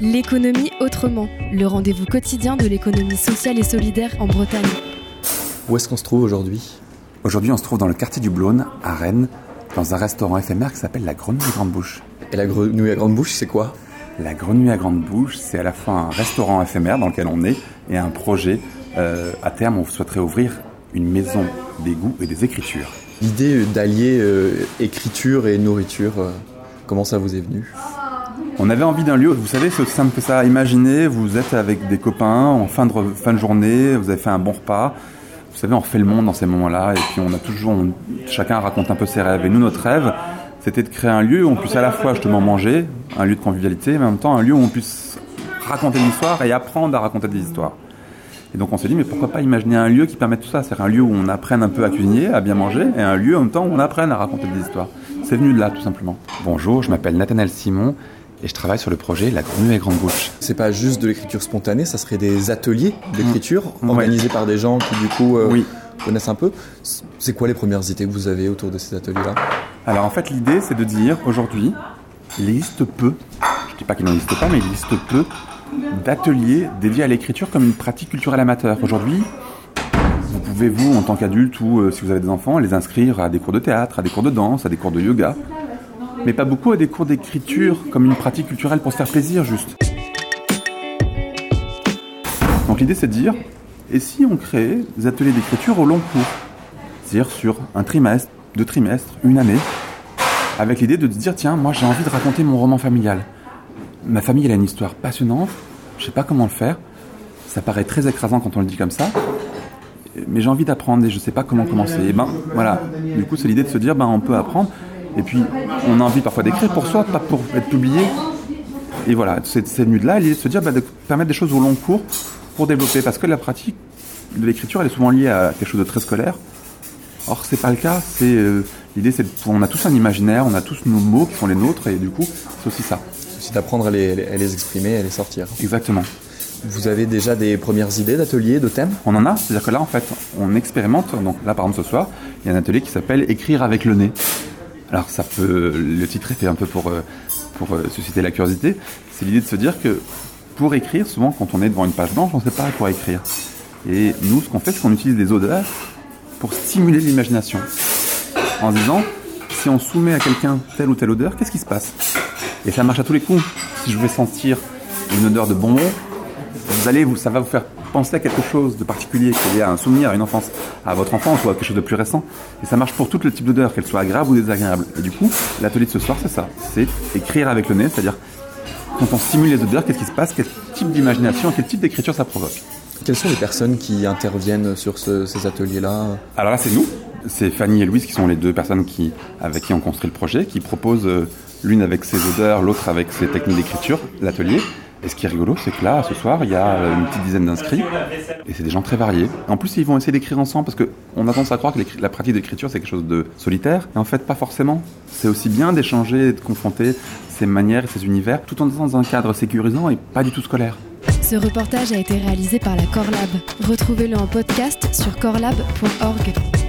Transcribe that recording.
L'économie autrement, le rendez-vous quotidien de l'économie sociale et solidaire en Bretagne. Où est-ce qu'on se trouve aujourd'hui ? Aujourd'hui, on se trouve dans le quartier du Blône, à Rennes, dans un restaurant éphémère qui s'appelle la Grenouille à Grande Bouche. Et la Grenouille à Grande Bouche, c'est quoi ? La Grenouille à Grande Bouche, c'est à la fois un restaurant éphémère dans lequel on est et un projet. À terme, on souhaiterait ouvrir une maison des goûts et des écritures. L'idée d'allier écriture et nourriture, comment ça vous est venu ? On avait envie d'un lieu, vous savez, c'est aussi simple que ça. Imaginez, vous êtes avec des copains en fin de journée, vous avez fait un bon repas. Vous savez, on refait le monde dans ces moments-là, et puis chacun raconte un peu ses rêves. Et nous, notre rêve, c'était de créer un lieu où on puisse à la fois justement manger, un lieu de convivialité, mais en même temps un lieu où on puisse raconter des histoires et apprendre à raconter des histoires. Et donc on s'est dit, mais pourquoi pas imaginer un lieu qui permette tout ça, c'est-à-dire un lieu où on apprenne un peu à cuisiner, à bien manger, et un lieu en même temps où on apprenne à raconter des histoires. C'est venu de là, tout simplement. Bonjour, je m'appelle Nathanaël Simon, et je travaille sur le projet La Grenouille à Grande Bouche. C'est pas juste de l'écriture spontanée, ça serait des ateliers d'écriture organisés par des gens qui du coup connaissent un peu. C'est quoi les premières idées que vous avez autour de ces ateliers-là ? Alors en fait l'idée c'est de dire aujourd'hui, il existe peu, je dis pas qu'il n'en existe pas, mais il existe peu d'ateliers dédiés à l'écriture comme une pratique culturelle amateur. Aujourd'hui, vous pouvez vous en tant qu'adulte ou si vous avez des enfants, les inscrire à des cours de théâtre, à des cours de danse, à des cours de yoga. Mais pas beaucoup à des cours d'écriture comme une pratique culturelle pour se faire plaisir juste. Donc l'idée c'est de dire, et si on créait des ateliers d'écriture au long cours ? C'est-à-dire sur un trimestre, 2 trimestres, une année, avec l'idée de se dire, tiens, moi j'ai envie de raconter mon roman familial. Ma famille elle a une histoire passionnante, je sais pas comment le faire, ça paraît très écrasant quand on le dit comme ça, mais j'ai envie d'apprendre et je sais pas comment commencer. Et voilà, du coup c'est l'idée de se dire, on peut apprendre. Et puis, on a envie parfois d'écrire pour soi, pas pour être publié. Et voilà, c'est venu de là, l'idée de se dire, de permettre des choses au long cours pour développer. Parce que la pratique de l'écriture, elle est souvent liée à quelque chose de très scolaire. Or, c'est pas le cas. L'idée, on a tous un imaginaire, on a tous nos mots qui sont les nôtres, et du coup, c'est aussi ça. C'est aussi d'apprendre à les exprimer, à les sortir. Exactement. Vous avez déjà des premières idées d'ateliers, de thèmes ? On en a, c'est-à-dire que là, en fait, on expérimente. Donc là, par exemple, ce soir, il y a un atelier qui s'appelle « Écrire avec le nez ». Alors le titre est fait un peu pour susciter la curiosité. C'est l'idée de se dire que pour écrire, souvent quand on est devant une page blanche, on ne sait pas à quoi écrire. Et nous, ce qu'on fait, c'est qu'on utilise des odeurs pour stimuler l'imagination. En se disant, si on soumet à quelqu'un telle ou telle odeur, qu'est-ce qui se passe ? Et ça marche à tous les coups. Si je vais sentir une odeur de bonbon, ça va vous faire penser à quelque chose de particulier, qui est lié à un souvenir, à une enfance, à votre enfance ou à quelque chose de plus récent. Et ça marche pour tout le type d'odeur, qu'elle soit agréable ou désagréable. Et du coup, l'atelier de ce soir, c'est ça. C'est écrire avec le nez, c'est-à-dire quand on stimule les odeurs, qu'est-ce qui se passe, quel type d'imagination, quel type d'écriture ça provoque. Quelles sont les personnes qui interviennent sur ces ateliers-là ? Alors là, c'est nous. C'est Fanny et Louise qui sont les 2 personnes avec qui on construit le projet, qui proposent l'une avec ses odeurs, l'autre avec ses techniques d'écriture, l'atelier. Et ce qui est rigolo, c'est que là, ce soir, il y a une petite dizaine d'inscrits, et c'est des gens très variés. En plus, ils vont essayer d'écrire ensemble, parce qu'on a tendance à croire que la pratique d'écriture, c'est quelque chose de solitaire, et en fait, pas forcément. C'est aussi bien d'échanger et de confronter ces manières et ces univers, tout en étant dans un cadre sécurisant et pas du tout scolaire. Ce reportage a été réalisé par la Corlab. Retrouvez-le en podcast sur corlab.org.